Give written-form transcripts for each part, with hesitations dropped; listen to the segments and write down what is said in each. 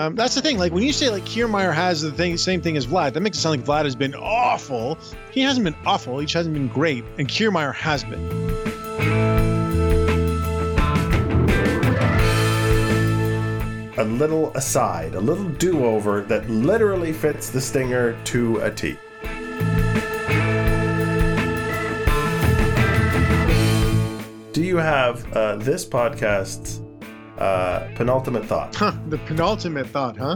That's the thing. Like when you say like Kiermaier has same thing as Vlad, that makes it sound like Vlad has been awful. He hasn't been awful. He just hasn't been great. And Kiermaier has been. A little aside, a little do-over that literally fits the Stinger to a T. Do you have this podcast's penultimate thought? The penultimate thought, huh?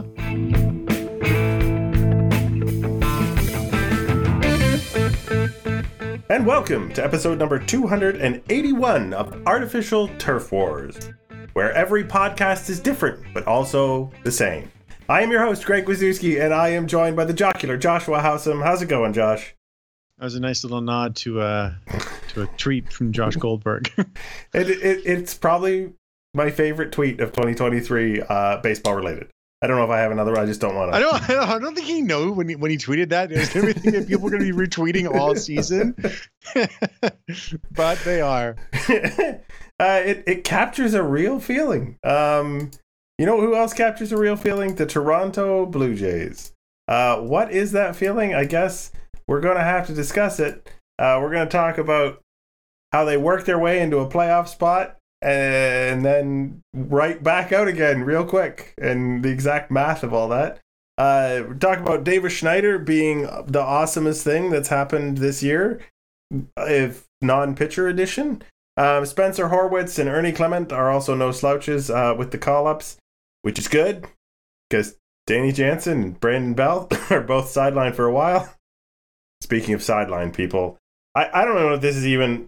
And welcome to episode number 281 of Artificial Turf Wars, where every podcast is different, but also the same. I am your host, Greg Wazowski, and I am joined by the jocular Joshua Howsam. How's it going, Josh? That was a nice little nod to a tweet from Josh Goldberg. It's probably my favorite tweet of 2023, baseball related. I don't know if I have another. I just don't want to. I don't think he knew when he tweeted that. It was everything that people are going to be retweeting all season, but they are. It captures a real feeling. You know who else captures a real feeling? The Toronto Blue Jays. What is that feeling? I guess we're going to have to discuss it. We're going to talk about how they work their way into a playoff spot and then right back out again real quick, and the exact math of all that. We're talking about Davis Schneider being the awesomest thing that's happened this year, if non-pitcher edition. Spencer Horwitz and Ernie Clement are also no slouches with the call-ups, which is good because Danny Jansen and Brandon Belt are both sidelined for a while. Speaking of sideline people, I don't know if this is even...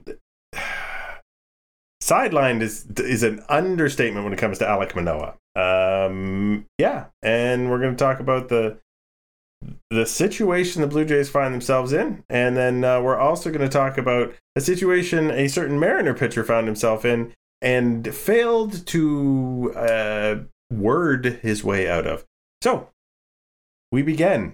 Sidelined is an understatement when it comes to Alek Manoah. Yeah, and we're going to talk about the situation the Blue Jays find themselves in, and then we're also going to talk about a situation a certain Mariner pitcher found himself in and failed to word his way out of. So, we begin.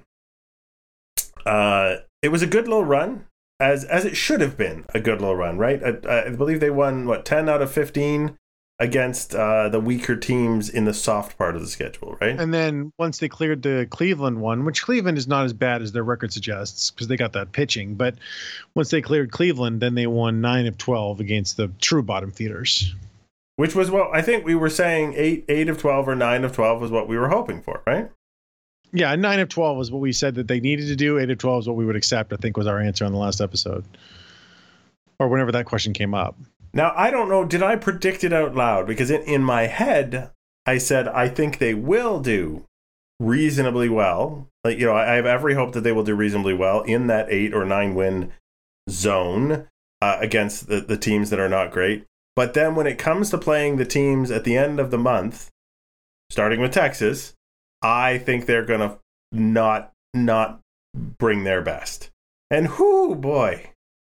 It was a good little run. As it should have been a good little run, right? I believe they won, 10 out of 15 against the weaker teams in the soft part of the schedule, right? And then once they cleared the Cleveland one, which Cleveland is not as bad as their record suggests because they got that pitching, but once they cleared Cleveland, then they won 9 of 12 against the true bottom feeders. Which was what I think we were saying 8 of 12 or 9 of 12 was what we were hoping for, right? Yeah, 9 of 12 was what we said that they needed to do. 8 of 12 is what we would accept, I think was our answer on the last episode. Or whenever that question came up. Now, I don't know, did I predict it out loud? Because in my head, I said, I think they will do reasonably well. Like, you know, I have every hope that they will do reasonably well in that 8 or 9 win zone against the teams that are not great. But then when it comes to playing the teams at the end of the month, starting with Texas, I think they're going to not bring their best. And whoo, boy.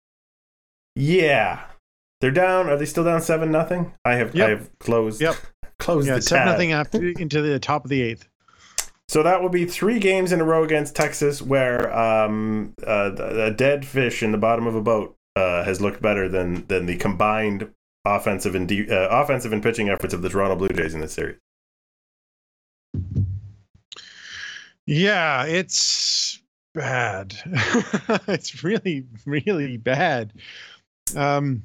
Yeah. They're down. Are they still down 7-0? I have closed the tab. 7-0 after into the top of the 8th. So that will be 3 games in a row against Texas where a dead fish in the bottom of a boat has looked better than the combined offensive and pitching efforts of the Toronto Blue Jays in this series. Yeah, it's bad. It's really, really bad. You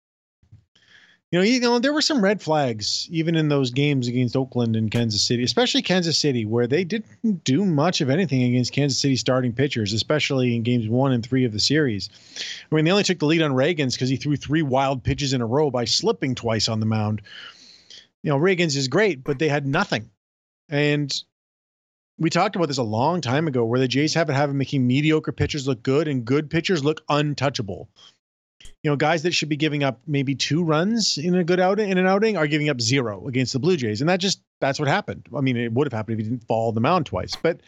know, there were some red flags even in those games against Oakland and Kansas City, especially Kansas City, where they didn't do much of anything against Kansas City starting pitchers, especially in games 1 and 3 of the series. I mean, they only took the lead on Reagans because he threw 3 wild pitches in a row by slipping twice on the mound. You know, Reagans is great, but they had nothing. And we talked about this a long time ago where the Jays have making mediocre pitchers look good and good pitchers look untouchable. You know, guys that should be giving up maybe 2 runs in an outing are giving up 0 against the Blue Jays. And that's what happened. I mean, it would have happened if he didn't fall on the mound twice, but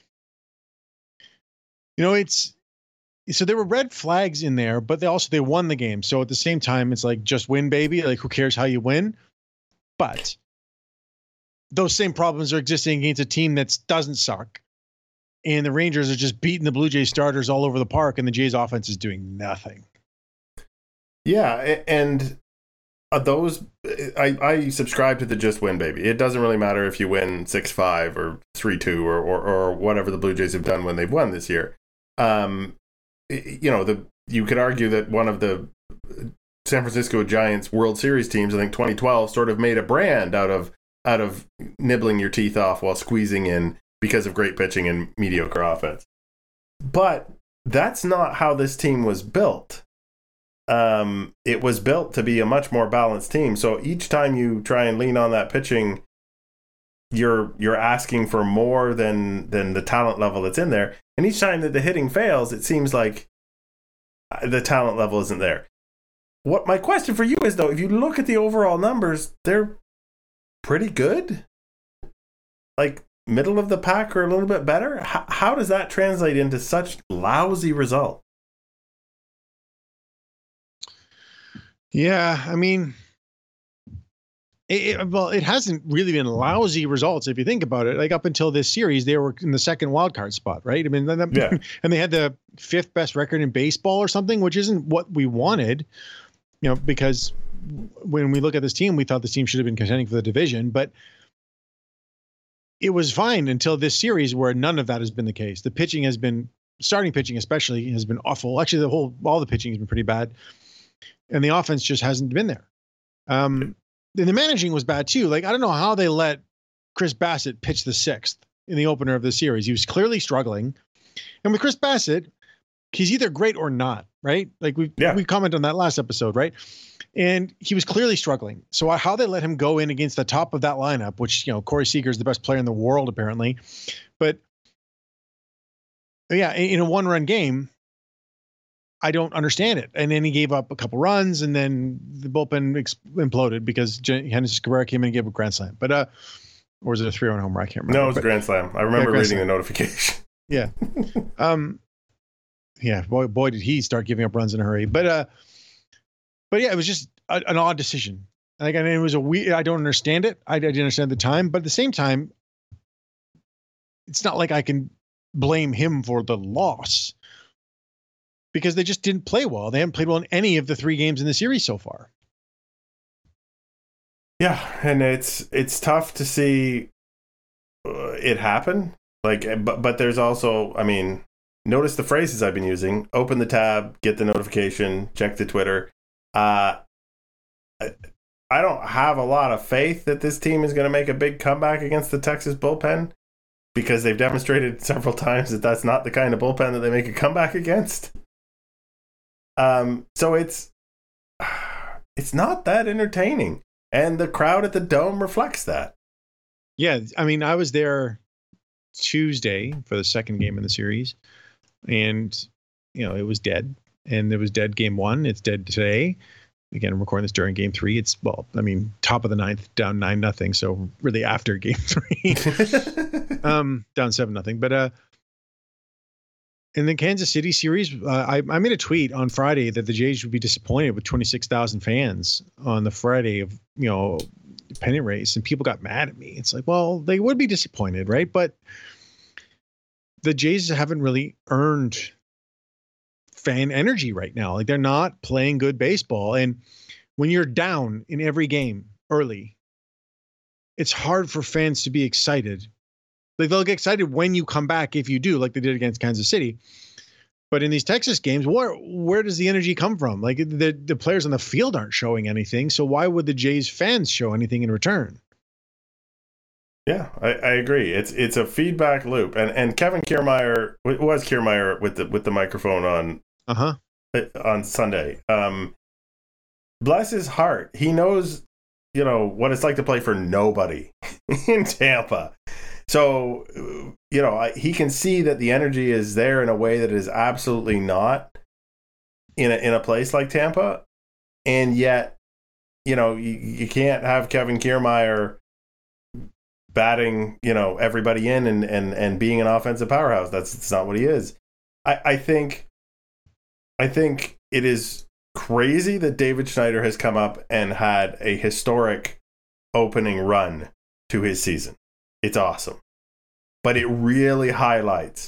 you know, so there were red flags in there, but they won the game. So at the same time, it's like, just win, baby. Like, who cares how you win? But those same problems are existing against a team that doesn't suck. And the Rangers are just beating the Blue Jays starters all over the park, and the Jays offense is doing nothing. Yeah, and those, I subscribe to the just win, baby. It doesn't really matter if you win 6-5 or 3-2 or whatever the Blue Jays have done when they've won this year. You could argue that one of the San Francisco Giants World Series teams, I think 2012, sort of made a brand out of nibbling your teeth off while squeezing in because of great pitching and mediocre offense. But that's not how this team was built. It was built to be a much more balanced team. So each time you try and lean on that pitching, you're asking for more than the talent level that's in there. And each time that the hitting fails, it seems like the talent level isn't there. What my question for you is, though, if you look at the overall numbers, they're pretty good. Like middle of the pack or a little bit better. How does that translate into such lousy results? Yeah, I mean, it hasn't really been lousy results if you think about it. Like up until this series, they were in the second wild card spot, right? I mean, yeah. And they had the 5th best record in baseball or something, which isn't what we wanted, because when we look at this team, we thought this team should have been contending for the division, but it was fine until this series where none of that has been the case. The pitching has been, starting pitching especially, has been awful. Actually, all the pitching has been pretty bad. And the offense just hasn't been there. And the managing was bad too. Like, I don't know how they let Chris Bassett pitch the 6th in the opener of the series. He was clearly struggling. And with Chris Bassett, he's either great or not, right? Like we commented on that last episode, right? And he was clearly struggling. So how they let him go in against the top of that lineup, which, Corey Seager is the best player in the world, apparently. But yeah, in a 1-run game, I don't understand it. And then he gave up a couple runs, and then the bullpen imploded because Genesis Cabrera came in and gave a grand slam. But or was it a 3-run homer? I can't remember. No, it was a grand slam. I remember reading the notification. Yeah. Yeah. Boy, did he start giving up runs in a hurry. But yeah, it was just an odd decision. Like, I mean, it was I don't understand it. I didn't understand at the time, but at the same time, it's not like I can blame him for the loss, because they just didn't play well. They haven't played well in any of the 3 games in the series so far. Yeah, and it's tough to see it happen. Like, but there's also, I mean, notice the phrases I've been using: open the tab, get the notification, check the Twitter. I don't have a lot of faith that this team is going to make a big comeback against the Texas bullpen, because they've demonstrated several times that that's not the kind of bullpen that they make a comeback against. So it's not that entertaining, and the crowd at the Dome reflects that. Yeah, I mean, I was there Tuesday for the second game in the series, and it was dead, and it was dead game 1. It's dead today. Again, I'm recording this during game 3. It's, top of the 9th, down 9-0. So really after game 3, down 7-0. But in the Kansas City series, I made a tweet on Friday that the Jays would be disappointed with 26,000 fans on the Friday of, pennant race, and people got mad at me. It's like, well, they would be disappointed, right? But the Jays haven't really earned fan energy right now. Like, they're not playing good baseball. And when you're down in every game early, it's hard for fans to be excited. Like, they'll get excited when you come back, if you do, like they did against Kansas City. But in these Texas games, where does the energy come from? Like, the players on the field aren't showing anything. So why would the Jays fans show anything in return? Yeah, I agree. It's a feedback loop. And Kevin Kiermaier, was Kiermaier with the microphone on Sunday. Bless his heart. He knows, what it's like to play for nobody in Tampa. So, he can see that the energy is there in a way that is absolutely not in a place like Tampa. And yet, you can't have Kevin Kiermaier batting, everybody in and being an offensive powerhouse. That's not what he is. I think it is crazy that David Schneider has come up and had a historic opening run to his season. It's awesome. But it really highlights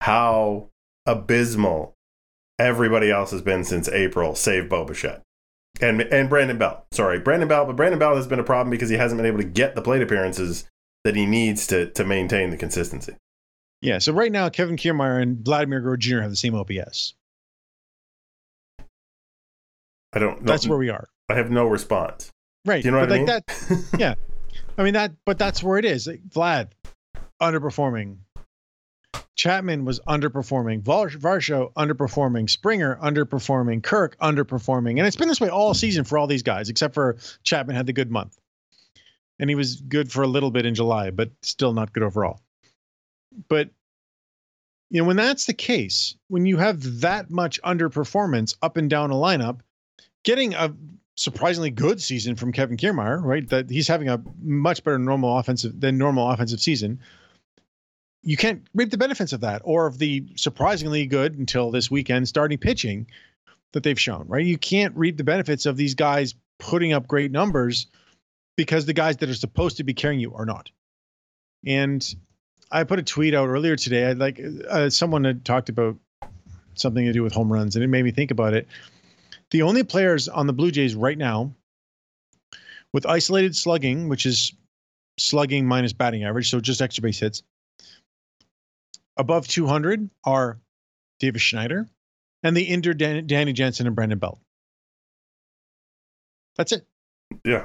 how abysmal everybody else has been since April, save Bo Bichette. And Brandon Belt. Sorry, Brandon Belt. But Brandon Belt has been a problem because he hasn't been able to get the plate appearances that he needs to maintain the consistency. Yeah, so right now, Kevin Kiermaier and Vladimir Guerrero Jr. have the same OPS. I don't know. That's where we are. I have no response. Right. Do you know what I mean? That, yeah. I mean, but that's where it is. Like, Vlad, underperforming. Chapman was underperforming. Varsho, underperforming. Springer, underperforming. Kirk, underperforming. And it's been this way all season for all these guys, except for Chapman had the good month. And he was good for a little bit in July, but still not good overall. But, you know, when that's the case, when you have that much underperformance up and down a lineup, getting a surprisingly good season from Kevin Kiermaier, right? That he's having a much better normal offensive season. You can't reap the benefits of that or of the surprisingly good until this weekend starting pitching that they've shown, right? You can't reap the benefits of these guys putting up great numbers because the guys that are supposed to be carrying you are not. And I put a tweet out earlier today. Someone had talked about something to do with home runs, and it made me think about it. The only players on the Blue Jays right now with isolated slugging, which is slugging minus batting average, so just extra base hits, above 200 are Davis Schneider and the injured Danny Jansen and Brandon Belt. That's it. Yeah.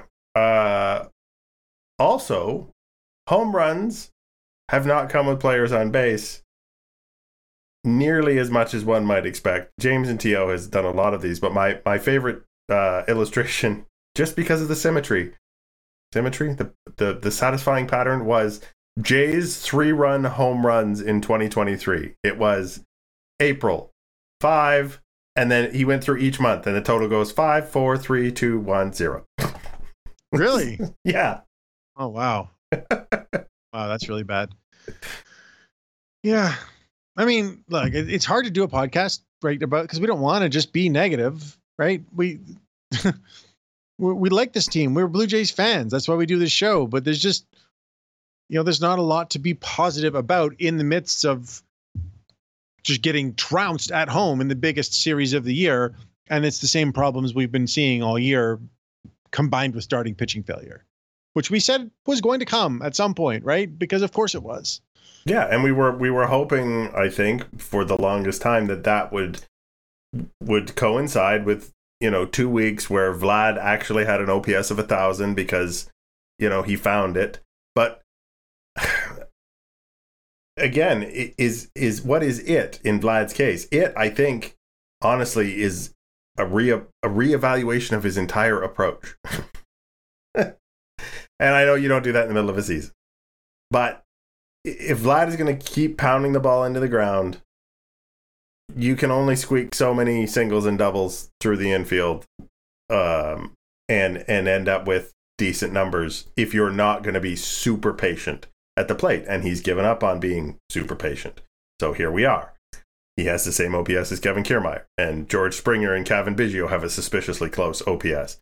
Also, home runs have not come with players on base nearly as much as one might expect. James and T.O. has done a lot of these, but my favorite illustration, just because of the symmetry, the satisfying pattern was Jays 3-run home runs in 2023. It was April 5, and then he went through each month, and the total goes 5, 4, 3, 2, 1, 0. Really? Yeah. Oh, wow. Wow, that's really bad. Yeah. I mean, look, it's hard to do a podcast right about because we don't want to just be negative, right? We like this team. We're Blue Jays fans. That's why we do this show. But there's just, there's not a lot to be positive about in the midst of just getting trounced at home in the biggest series of the year. And it's the same problems we've been seeing all year combined with starting pitching failure, which we said was going to come at some point, right? Because of course it was. Yeah, and we were hoping, I think, for the longest time that would coincide with 2 weeks where Vlad actually had an OPS of 1,000 because he found it. But again, is what is it in Vlad's case? It, I think, honestly, is a reevaluation of his entire approach. And I know you don't do that in the middle of a season, but if Vlad is going to keep pounding the ball into the ground, you can only squeak so many singles and doubles through the infield, and end up with decent numbers if you're not going to be super patient at the plate. And he's given up on being super patient. So here we are. He has the same OPS as Kevin Kiermaier, and George Springer and Cavan Biggio have a suspiciously close OPS.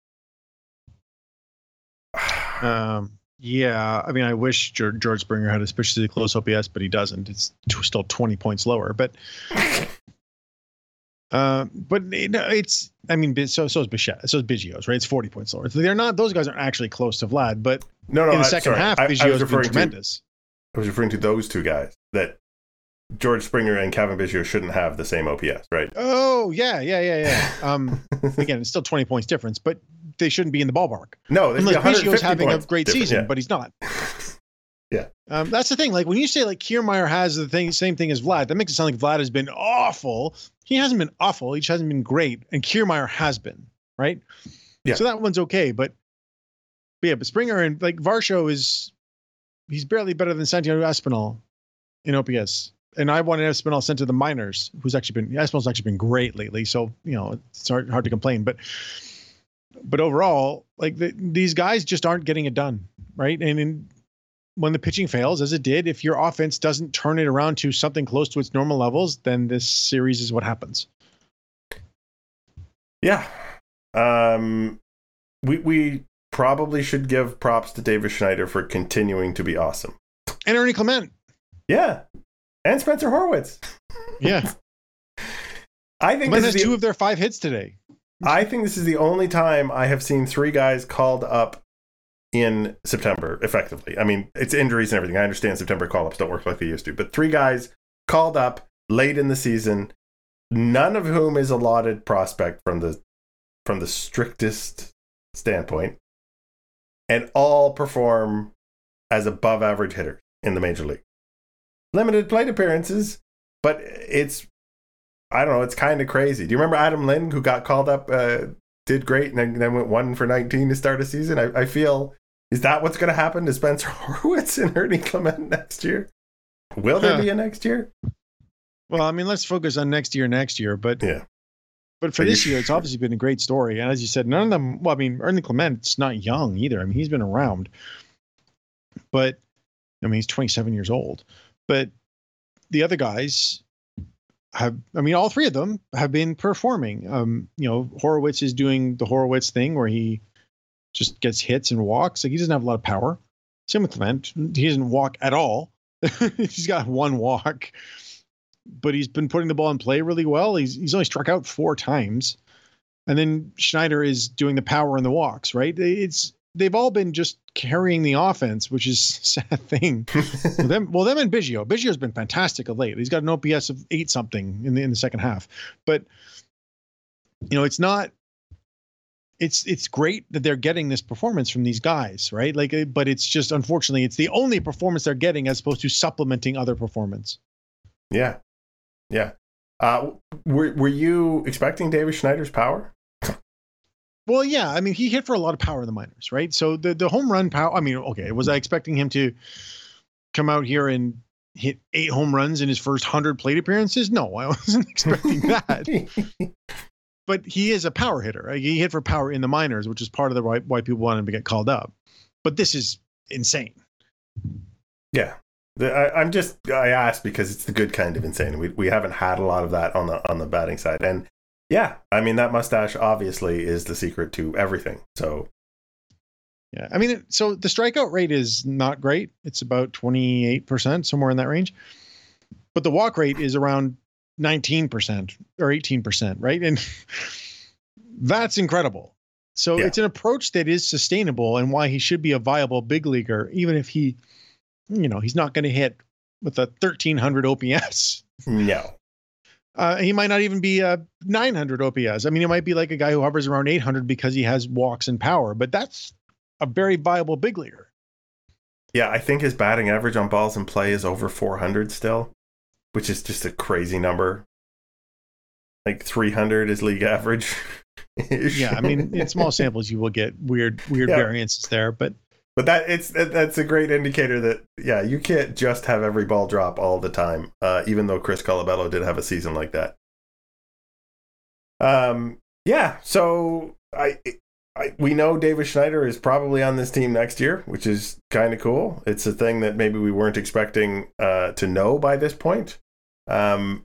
Yeah, I mean, I wish George Springer had a suspiciously close OPS, but he doesn't. It's still 20 points lower. But it's. I mean, so is Bichette, so is Biggio's, right? It's 40 points lower. So they're not. Those guys aren't actually close to Vlad. But in the second half, Biggio's been tremendous. I was referring to those two guys. That George Springer and Cavan Biggio shouldn't have the same OPS, right? Oh yeah. Again, it's still 20 points difference, but they shouldn't be in the ballpark. No, unless Biggio's having a great season, yeah. But he's not. Yeah. That's the thing. Like when you say like Kiermaier has the same thing as Vlad, that makes it sound like Vlad has been awful. He hasn't been awful. He just hasn't been great. And Kiermaier has been, right? Yeah. So that one's okay. But Springer and like Varsho he's barely better than Santiago Espinal in OPS. And I wanted Espinal sent to the minors, Espinal's actually been great lately. So, it's hard to complain. But overall, like these guys just aren't getting it done, right? And when the pitching fails, as it did, if your offense doesn't turn it around to something close to its normal levels, then this series is what happens. Yeah. We probably should give props to Davis Schneider for continuing to be awesome. And Ernie Clement. Yeah. And Spencer Horwitz. Yeah. I think Clement has 2 of their 5 hits today. I think this is the only time I have seen 3 guys called up in September, effectively. I mean, it's injuries and everything. I understand September call-ups don't work like they used to, but 3 guys called up late in the season, none of whom is a lauded prospect from the strictest standpoint, and all perform as above average hitters in the major league. Limited plate appearances, but it's, I don't know, it's kind of crazy. Do you remember Adam Lind, who got called up, did great, and then went 1 for 19 to start a season? I feel, is that what's going to happen to Spencer Horwitz and Ernie Clement next year? Will there be a next year? Well, I mean, let's focus on next year, but yeah. But for this year, it's obviously been a great story. And as you said, none of them, well, I mean, Ernie Clement's not young either. I mean, he's been around. But, I mean, he's 27 years old. But the other guys have, I mean, all 3 of them have been performing. You know, Horowitz is doing the Horowitz thing where he just gets hits and walks. Like, he doesn't have a lot of power. Same with Clement. He doesn't walk at all. He's got 1 walk. But he's been putting the ball in play really well. He's only struck out 4 times. And then Schneider is doing the power and the walks, right? They've all been just carrying the offense, which is a sad thing. them and Biggio. Biggio's been fantastic of late. He's got an OPS of 8 something in the second half. But you know, it's great that they're getting this performance from these guys, right? Like, but it's just, unfortunately, it's the only performance they're getting as opposed to supplementing other performance. Yeah. Yeah. Were you expecting Davis Schneider's power? Well, yeah. I mean, he hit for a lot of power in the minors, right? So the home run power, I mean, okay, was I expecting him to come out here and hit 8 home runs in his first 100 plate appearances? No, I wasn't expecting that. But he is a power hitter. He hit for power in the minors, which is part of the why people want him to get called up. But this is insane. Yeah. I asked because it's the good kind of insane. We haven't had a lot of that on the batting side, and yeah, I mean, that mustache obviously is the secret to everything. So yeah, I mean, so the strikeout rate is not great. It's about 28%, somewhere in that range, but the walk rate is around 19% or 18%, right? And that's incredible. So It's an approach that is sustainable, and why he should be a viable big leaguer, even if he, you know, he's not going to hit with a 1300 OPS. No. He might not even be a 900 OPS. I mean, it might be like a guy who hovers around 800 because he has walks and power, but that's a very viable big leaguer. Yeah, I think his batting average on balls in play is over 400 still, which is just a crazy number. Like 300 is league average. Yeah, I mean, in small samples, you will get weird variances there, but that's a great indicator that, yeah, you can't just have every ball drop all the time, even though Chris Colabello did have a season like that. Yeah, so we know Davis Schneider is probably on this team next year, which is kind of cool. It's a thing that maybe we weren't expecting to know by this point. But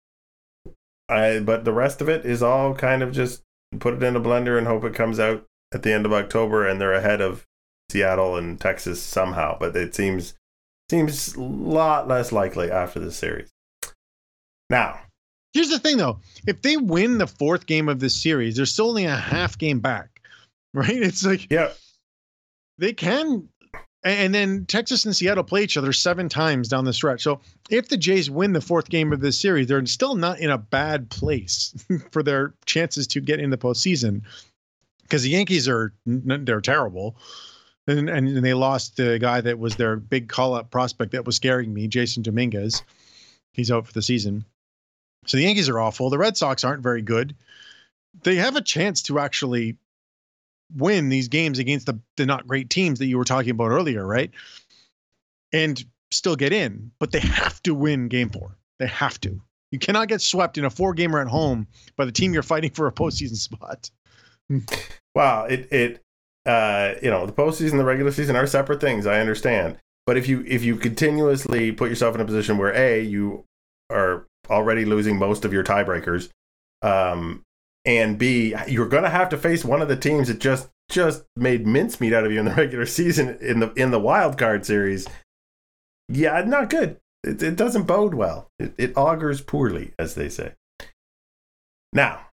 the rest of it is all kind of just put it in a blender and hope it comes out at the end of October and they're ahead of Seattle and Texas somehow, but it seems a lot less likely after this series. Now, here's the thing, though: if they win the 4th game of this series, they're still only a half game back, right? It's like, yeah, they can. And then Texas and Seattle play each other 7 times down the stretch. So if the Jays win the 4th game of this series, they're still not in a bad place for their chances to get in the postseason, because the Yankees they're terrible. And they lost the guy that was their big call-up prospect that was scaring me, Jason Dominguez. He's out for the season. So the Yankees are awful. The Red Sox aren't very good. They have a chance to actually win these games against the not great teams that you were talking about earlier, right? And still get in. But they have to win Game 4. They have to. You cannot get swept in a 4-gamer at home by the team you're fighting for a postseason spot. Wow, the postseason, the regular season are separate things. I understand, but if you continuously put yourself in a position where A, you are already losing most of your tiebreakers, and B, you're going to have to face one of the teams that just made mincemeat out of you in the regular season in the wild card series. Yeah, not good. It doesn't bode well. It augurs poorly, as they say. Now,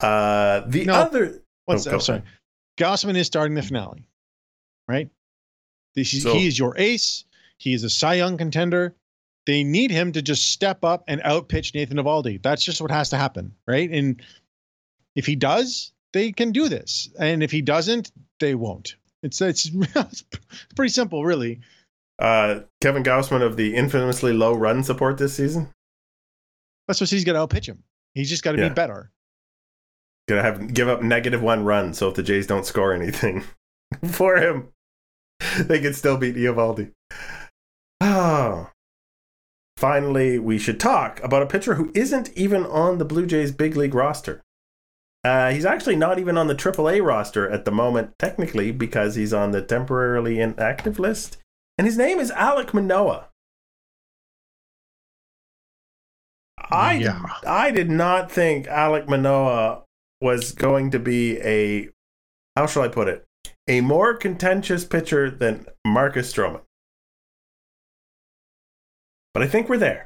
Sorry. Gausman is starting the finale, right? He is your ace. He is a Cy Young contender. They need him to just step up and outpitch Nathan Eovaldi. That's just what has to happen, right? And if he does, they can do this. And if he doesn't, they won't. It's pretty simple, really. Kevin Gausman of the infamously low run support this season. That's what he's got to outpitch him. He's just got to be better. Gonna give up -1 run, so if the Jays don't score anything for him, they can still beat Eovaldi. Oh. Finally, we should talk about a pitcher who isn't even on the Blue Jays big league roster. He's actually not even on the AAA roster at the moment, technically, because he's on the temporarily inactive list. And his name is Alek Manoah. I did not think Alek Manoah was going to be how shall I put it, a more contentious pitcher than Marcus Stroman. But I think we're there.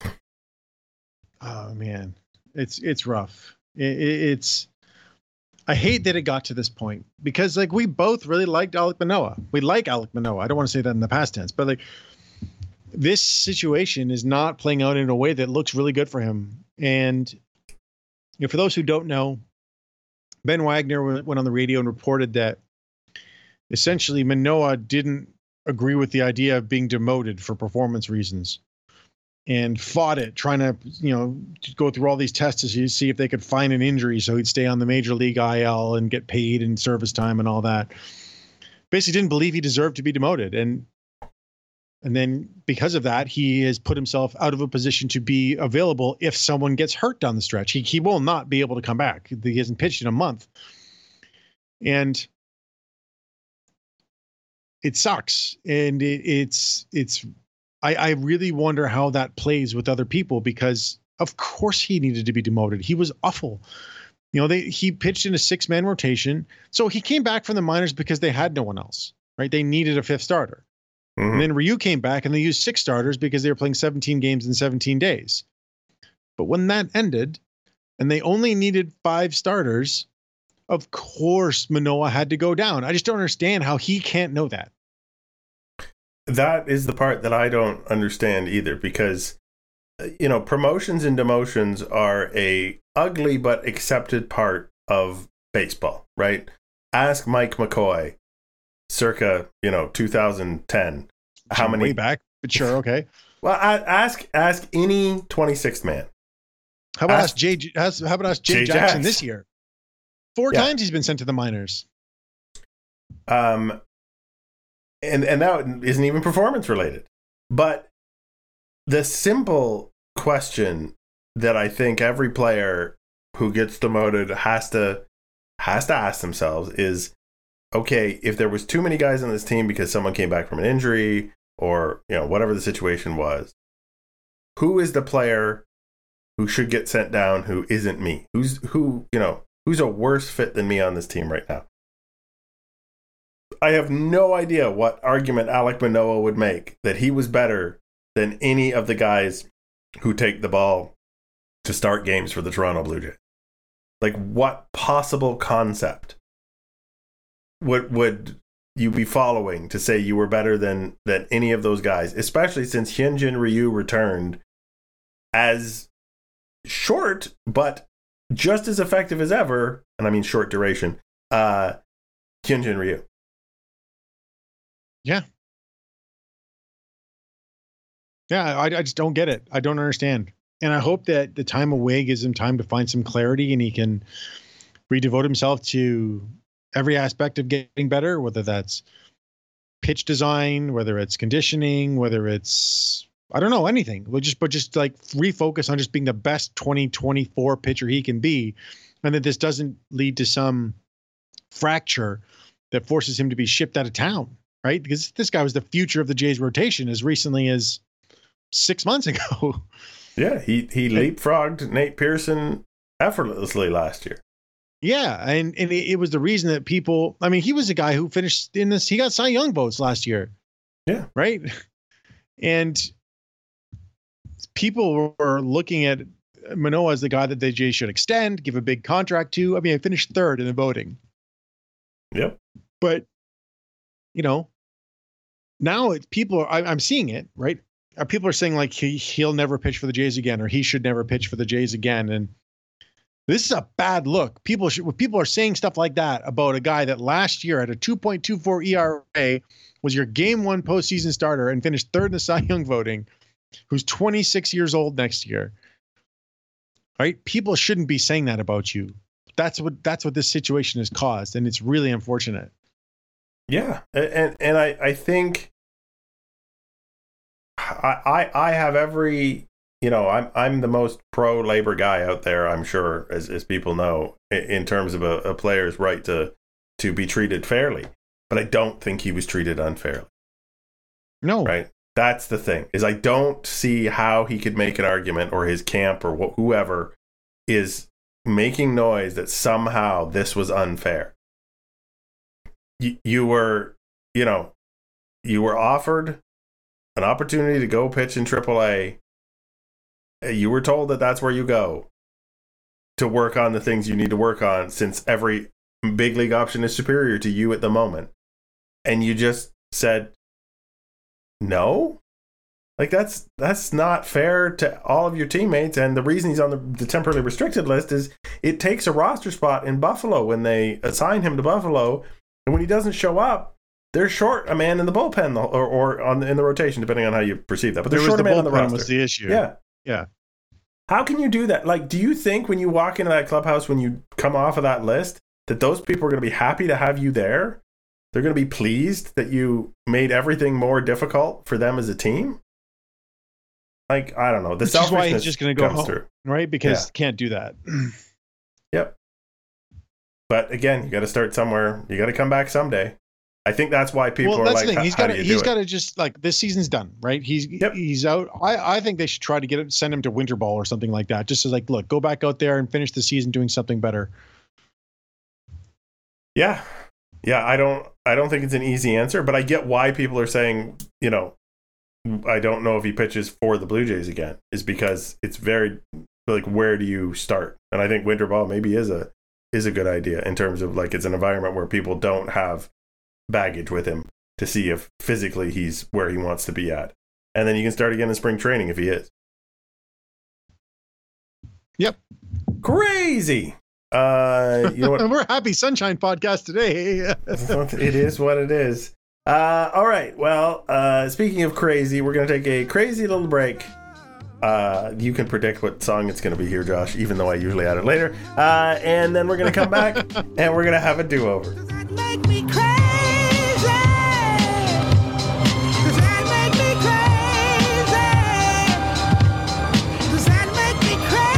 Oh man, it's rough. It's I hate that it got to this point because like we both really liked Alek Manoah. We like Alek Manoah. I don't want to say that in the past tense, but like this situation is not playing out in a way that looks really good for him. And for those who don't know, Ben Wagner went on the radio and reported that essentially Manoah didn't agree with the idea of being demoted for performance reasons and fought it, trying to, go through all these tests to see if they could find an injury so he'd stay on the major league IL and get paid and service time and all that. Basically didn't believe he deserved to be demoted. And then because of that, he has put himself out of a position to be available if someone gets hurt down the stretch. He will not be able to come back. He hasn't pitched in a month. And it sucks. And I really wonder how that plays with other people because of course he needed to be demoted. He was awful. He pitched in a 6-man rotation. So he came back from the minors because they had no one else, right? They needed a 5th starter. Mm-hmm. And then Ryu came back and they used 6 starters because they were playing 17 games in 17 days. But when that ended and they only needed 5 starters, of course Manoah had to go down. I just don't understand how he can't know that. That is the part that I don't understand either because, promotions and demotions are a ugly but accepted part of baseball, right? Ask Mike McCoy circa, 2010. How many way back, but sure, okay. Well, ask any 26th man. How about ask Jay Jackson this year? 4 times he's been sent to the minors. And that isn't even performance related. But the simple question that I think every player who gets demoted has to ask themselves is, okay, if there was too many guys on this team because someone came back from an injury or, whatever the situation was, who is the player who should get sent down who isn't me? Who's a worse fit than me on this team right now? I have no idea what argument Alek Manoah would make that he was better than any of the guys who take the ball to start games for the Toronto Blue Jays. Like, what possible concept would you be following to say you were better than any of those guys, especially since Hyunjin Ryu returned as short but just as effective as ever, and I mean short duration, Hyunjin Ryu. Yeah. Yeah, I just don't get it. I don't understand. And I hope that the time away gives him time to find some clarity and he can redevote himself to every aspect of getting better, whether that's pitch design, whether it's conditioning, whether it's, I don't know, anything. But just like refocus on just being the best 2024 pitcher he can be. And that this doesn't lead to some fracture that forces him to be shipped out of town, right? Because this guy was the future of the Jays rotation as recently as 6 months ago. Yeah, he leapfrogged Nate Pearson effortlessly last year. Yeah, and it was the reason that people, I mean, he was a guy who finished in this, he got Cy Young votes last year. Yeah. Right? And people were looking at Manoah is the guy that the Jays should extend, give a big contract to. I mean, I finished third in the voting. Yep. But, now I'm seeing it, right? People are saying like he'll never pitch for the Jays again, or he should never pitch for the Jays again. And this is a bad look. People are saying stuff like that about a guy that last year had a 2.24 ERA, was your game one postseason starter, and finished third in the Cy Young voting, who's 26 years old next year. Right? People shouldn't be saying that about you. That's what this situation has caused, and it's really unfortunate. Yeah, and I think I have every, I'm the most pro labor guy out there, I'm sure, as people know, in terms of a player's right to be treated fairly. But I don't think he was treated unfairly. No. Right? That's the thing, is I don't see how he could make an argument, or his camp or whoever is making noise that somehow this was unfair. You were offered an opportunity to go pitch in AAA. You were told that that's where you go to work on the things you need to work on, since every big league option is superior to you at the moment. And you just said no? Like, that's not fair to all of your teammates. And the reason he's on the temporarily restricted list is it takes a roster spot in Buffalo when they assign him to Buffalo. And when he doesn't show up, they're short a man in the bullpen or in the rotation, depending on how you perceive that. But they're short a man on the roster. Was the issue. Yeah. How can you do that? Like, do you think when you walk into that clubhouse, when you come off of that list, that those people are going to be happy to have you there? They're going to be pleased that you made everything more difficult for them as a team? Like, I don't know. The selfishness why he's just going to go home, through. Right? Because can't do that. Yep. But again, you got to start somewhere. You got to come back someday. I think that's why people are like, he's got to just, like, this season's done, right? He's out. I think they should try to send him to winter ball or something like that. Just as, like, look, go back out there and finish the season doing something better. Yeah. I don't think it's an easy answer, but I get why people are saying, I don't know if he pitches for the Blue Jays again, is because it's very, like, where do you start? And I think winter ball maybe is a good idea, in terms of, like, it's an environment where people don't have baggage with him, to see if physically he's where he wants to be at. And then you can start again in spring training if he is. Yep. Crazy. You know what? We're Happy Sunshine podcast today. It is what it is. All right. Well, speaking of crazy, we're going to take a crazy little break. You can predict what song it's going to be here, Josh, even though I usually add it later. And then we're going to come back and we're going to have a do-over. Does that make me crazy? Does that make me crazy? Does that make me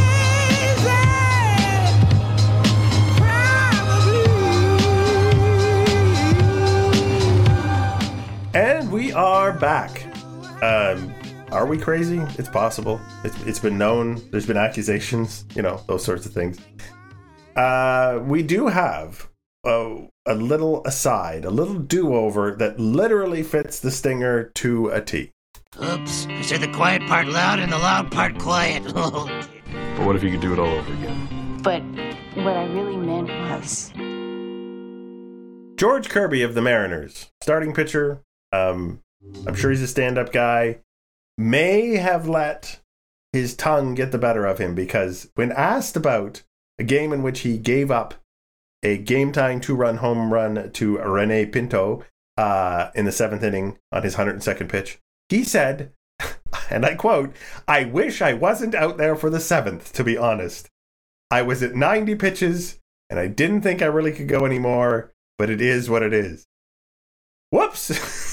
crazy? Probably. And we are back. Are we crazy? It's possible. It's been known. There's been accusations, those sorts of things. We do have a little aside, a little do-over that literally fits the stinger to a T. Oops, I said the quiet part loud and the loud part quiet. But what if you could do it all over again? But what I really meant was... George Kirby of the Mariners, starting pitcher. I'm sure he's a stand-up guy. May have let his tongue get the better of him, because when asked about a game in which he gave up a game-tying 2-run home run to Rene Pinto in the 7th inning on his 102nd pitch, he said, and I quote, "I wish I wasn't out there for the 7th, to be honest. I was at 90 pitches, and I didn't think I really could go anymore, but it is what it is." Whoops!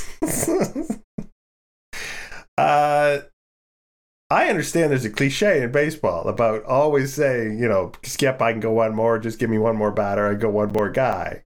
I understand there's a cliche in baseball about always saying, Skip, I can go one more, just give me one more batter, I go one more guy.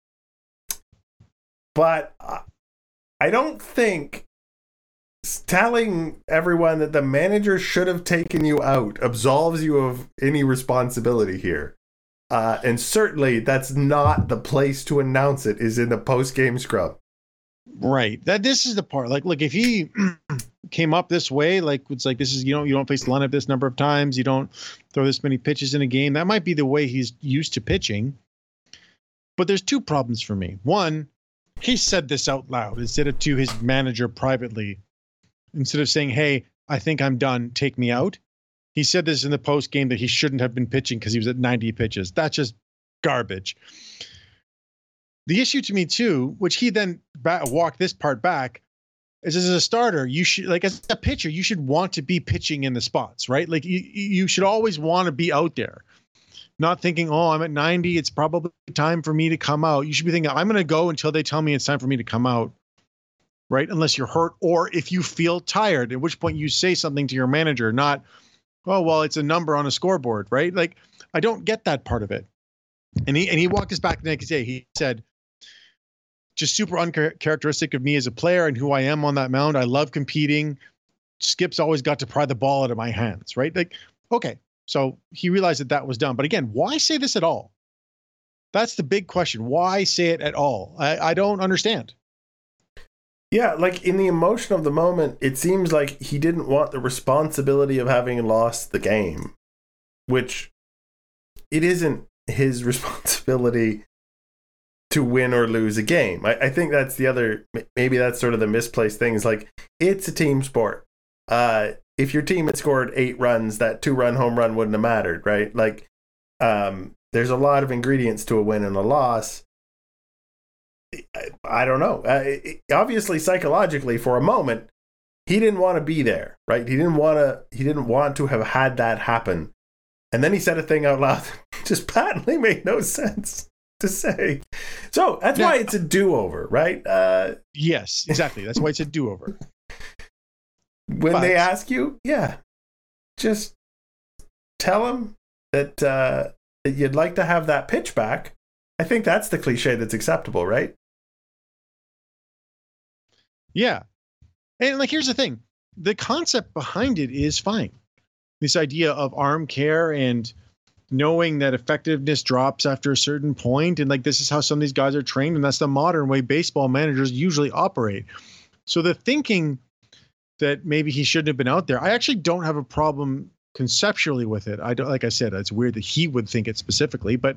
But I don't think telling everyone that the manager should have taken you out absolves you of any responsibility here. And certainly that's not the place to announce it, is in the post-game scrum. Right. This is the part. Like, look, if he came up this way, like it's like this is you don't face the lineup this number of times, you don't throw this many pitches in a game. That might be the way he's used to pitching. But there's two problems for me. One, he said this out loud instead of to his manager privately. Instead of saying, "Hey, I think I'm done. Take me out." He said this in the post game that he shouldn't have been pitching because he was at 90 pitches. That's just garbage. The issue to me too, which he then walked this part back, is as a starter, you should, like as a pitcher, you should want to be pitching in the spots, right? Like you should always want to be out there, not thinking, oh, I'm at 90. It's probably time for me to come out. You should be thinking, I'm going to go until they tell me it's time for me to come out, right? Unless you're hurt or if you feel tired, at which point you say something to your manager, not, oh, well, it's a number on a scoreboard, right? Like I don't get that part of it. And he walked us back the next day. He said, just super uncharacteristic of me as a player and who I am on that mound. I love competing. Skip's always got to pry the ball out of my hands, right? Like, okay. So he realized that was done. But again, why say this at all? That's the big question. Why say it at all? I don't understand. Yeah, like in the emotion of the moment, it seems like he didn't want the responsibility of having lost the game, which it isn't his responsibility to win or lose a game. I think that's the other, maybe that's sort of the misplaced thing, is like, it's a team sport. If your team had scored 8 runs, that 2-run home run wouldn't have mattered, right? Like, there's a lot of ingredients to a win and a loss. I don't know. Obviously, psychologically, for a moment, he didn't want to be there, right? He didn't want to have had that happen. And then he said a thing out loud that just patently made no sense to say. So that's why it's a do-over, right? Yes, exactly. That's why it's a do-over. When they ask you, just tell them that you'd like to have that pitch back. I think that's the cliche that's acceptable, right? Yeah. And like, here's the thing. The concept behind it is fine. This idea of arm care and knowing that effectiveness drops after a certain point, and like this is how some of these guys are trained, and that's the modern way baseball managers usually operate. So the thinking that maybe he shouldn't have been out there, I actually don't have a problem conceptually with it. I don't, like I said, it's weird that he would think it specifically, but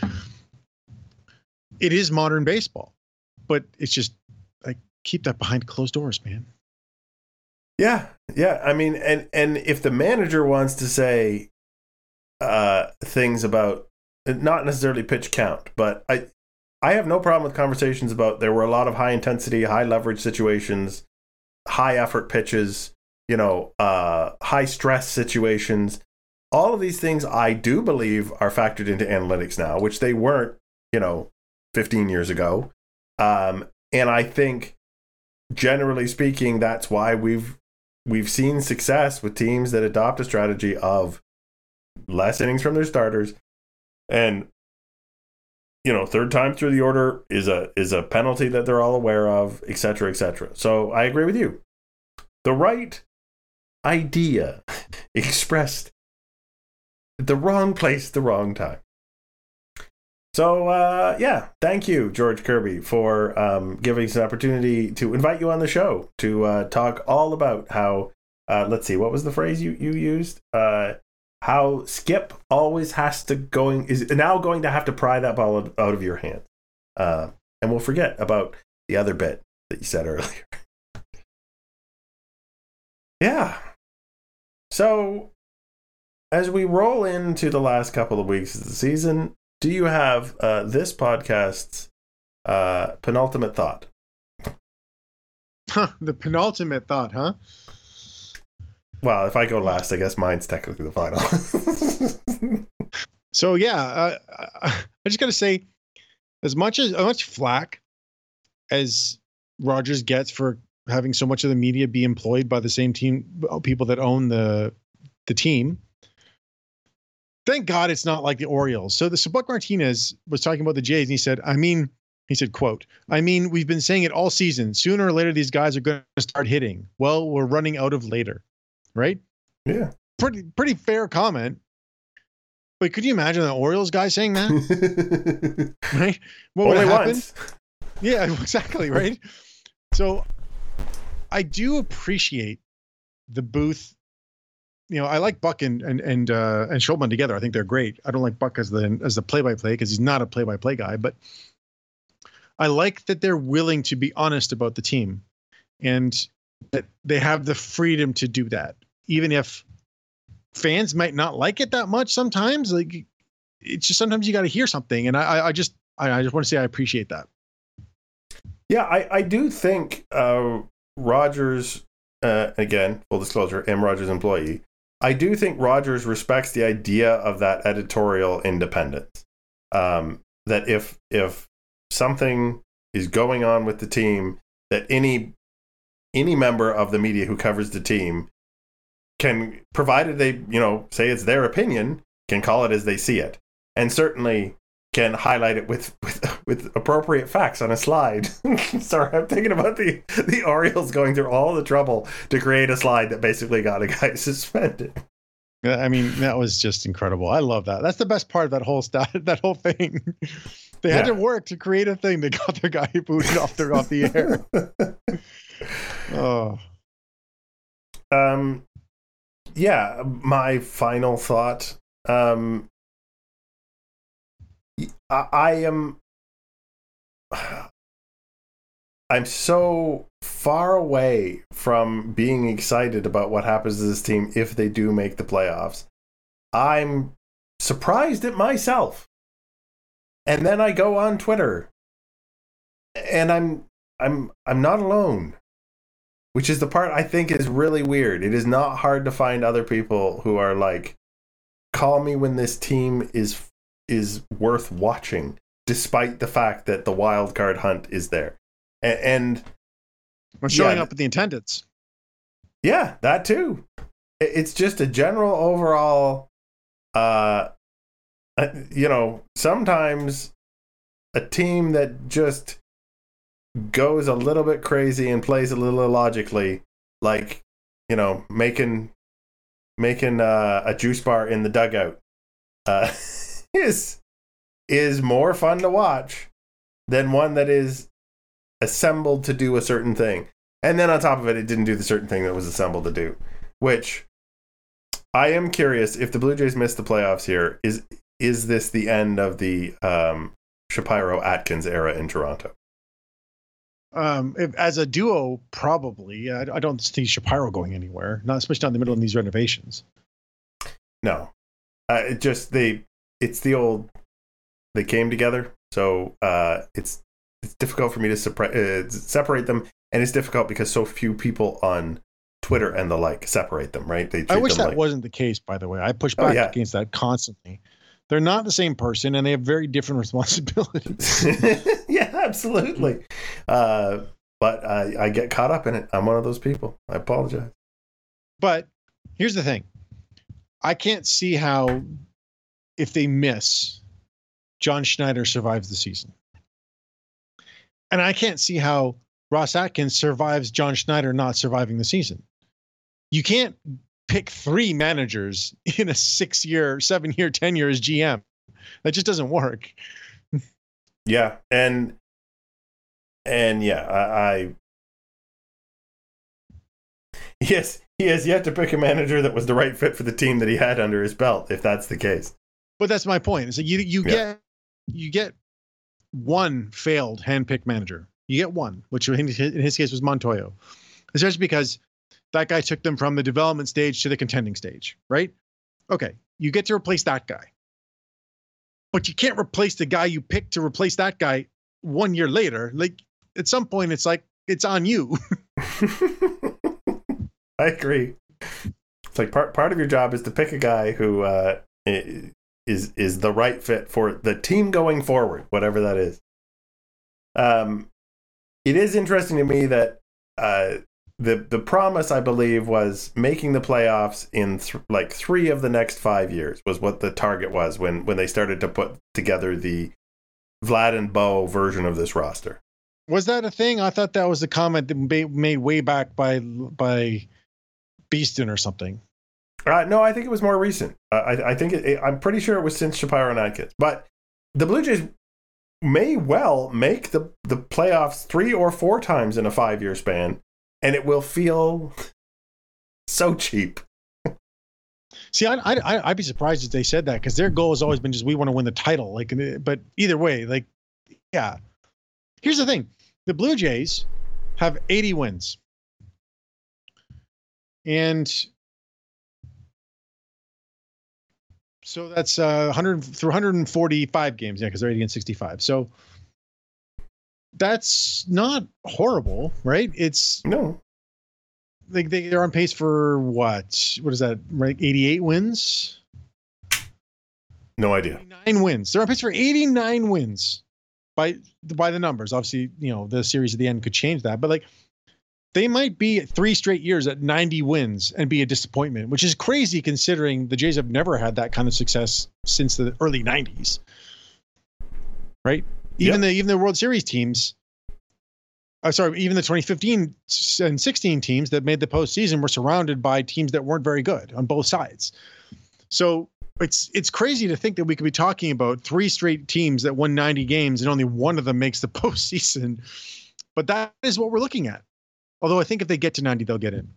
it is modern baseball. But it's just like, keep that behind closed doors, man. Yeah. I mean, and if the manager wants to say things about not necessarily pitch count, but I have no problem with conversations about there were a lot of high intensity, high leverage situations, high effort pitches, high stress situations. All of these things I do believe are factored into analytics now, which they weren't, 15 years ago. And I think generally speaking, that's why we've seen success with teams that adopt a strategy of less innings from their starters, and third time through the order is a penalty that they're all aware of, etc., etc. So I agree with you. The right idea expressed at the wrong place, the wrong time. So thank you, George Kirby, for giving us an opportunity to invite you on the show to talk all about how let's see, what was the phrase you used? How Skip always is now going to have to pry that ball out of your hand. And we'll forget about the other bit that you said earlier. Yeah. So as we roll into the last couple of weeks of the season, do you have this podcast's penultimate thought? The penultimate thought, huh? Well, if I go last, I guess mine's technically the final. So I just got to say, as much flack as Rogers gets for having so much of the media be employed by the same people that own the team, thank God it's not like the Orioles. So Buck Martinez was talking about the Jays, and he said, quote, we've been saying it all season. Sooner or later, these guys are going to start hitting. Well, we're running out of later. Right? Yeah. Pretty fair comment. But could you imagine the Orioles guy saying that? Right? What would happen? Once. Yeah, exactly, right? So I do appreciate the booth. I like Buck and Schulman together. I think they're great. I don't like Buck as the play-by-play because he's not a play-by-play guy, but I like that they're willing to be honest about the team and that they have the freedom to do that, even if fans might not like it that much sometimes. Like, it's just sometimes you got to hear something, and I just want to say I appreciate that. Yeah, I do think Rogers, again, full disclosure, M. Rogers employee, I do think Rogers respects the idea of that editorial independence. That if something is going on with the team, that any member of the media who covers the team can, provided they, say it's their opinion, can call it as they see it. And certainly can highlight it with appropriate facts on a slide. Sorry, I'm thinking about the Orioles going through all the trouble to create a slide that basically got a guy suspended. I mean, that was just incredible. I love that. That's the best part of that whole thing. They had to work to create a thing that got the guy booted off the air. Oh. Yeah, my final thought. I'm so far away from being excited about what happens to this team if they do make the playoffs. I'm surprised at myself. And then I go on Twitter and I'm not alone, which is the part I think is really weird. It is not hard to find other people who are like, call me when this team is worth watching, despite the fact that the wild card hunt is there. And showing up at the attendance. Yeah, that too. It's just a general overall, sometimes a team that just goes a little bit crazy and plays a little illogically, like, making a juice bar in the dugout, is more fun to watch than one that is assembled to do a certain thing. And then on top of it, it didn't do the certain thing that was assembled to do, which I am curious, if the Blue Jays miss the playoffs here, is this the end of the Shapiro-Atkins era in Toronto? As a duo, probably. I don't see Shapiro going anywhere, not especially not in the middle of these renovations. No, it's the old. They came together, so it's difficult for me to separate them, and it's difficult because so few people on Twitter and the like separate them. Right? I wish that wasn't the case. By the way, I push back against that constantly. They're not the same person, and they have very different responsibilities. Yeah, absolutely. But I get caught up in it. I'm one of those people. I apologize. But here's the thing. I can't see how, if they miss, John Schneider survives the season. And I can't see how Ross Atkins survives John Schneider not surviving the season. You can't pick three managers in a 6-year, 7-year, 10-year as GM. That just doesn't work. Yeah. And yeah, yes, he has yet to pick a manager that was the right fit for the team that he had under his belt, if that's the case. But that's my point. So you get one failed handpicked manager. You get one, which in his case was Montoyo. Especially because that guy took them from the development stage to the contending stage, right? Okay, you get to replace that guy. But you can't replace the guy you picked to replace that guy 1 year later. Like, at some point, it's like, it's on you. I agree. It's like part of your job is to pick a guy who is the right fit for the team going forward, whatever that is. It is interesting to me that the promise, I believe, was making the playoffs in 3 of the next 5 years was what the target was when they started to put together the Vlad and Bo version of this roster. Was that a thing? I thought that was a comment that made way back by Beeston or something. No, I think it was more recent. I think I'm pretty sure it was since Shapiro and Atkins. But the Blue Jays may well make the playoffs 3 or 4 times in a 5-year span, and it will feel so cheap. See, I'd be surprised if they said that, because their goal has always been just, we want to win the title. Like, but either way, like, yeah. Here's the thing: the Blue Jays have 80 wins, and so that's 100 through 145 games. Yeah, because they're 80 and 65. So that's not horrible, right? It's No. like they're on pace for what is that, right? 88 wins. No idea. 89 wins. They're on pace for 89 wins by the numbers. Obviously, the series at the end could change that, but like they might be 3 straight years at 90 wins and be a disappointment, which is crazy considering the Jays have never had that kind of success since the early 90s. Right? Even the World Series teams, even the 2015 and 16 teams that made the postseason were surrounded by teams that weren't very good on both sides. So it's crazy to think that we could be talking about 3 straight teams that won 90 games and only one of them makes the postseason. But that is what we're looking at. Although I think if they get to 90, they'll get in.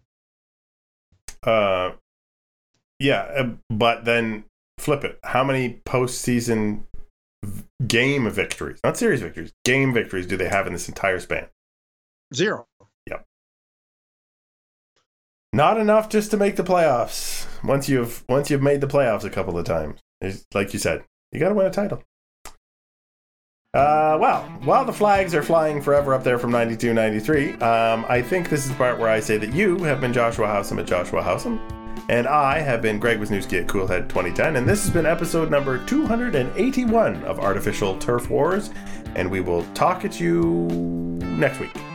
But then flip it. How many postseason game victories, not series victories, game victories do they have in this entire span? 0. Yep. Not enough just to make the playoffs. Once you've made the playoffs a couple of times, like you said, you got to win a title. Well, while the flags are flying forever up there from 92-93, I think this is the part where I say that you have been Joshua Howsam at Joshua Howsam, and I have been Greg Wisniewski at Coolhead 2010, and this has been episode number 281 of Artificial Turf Wars, and we will talk at you next week.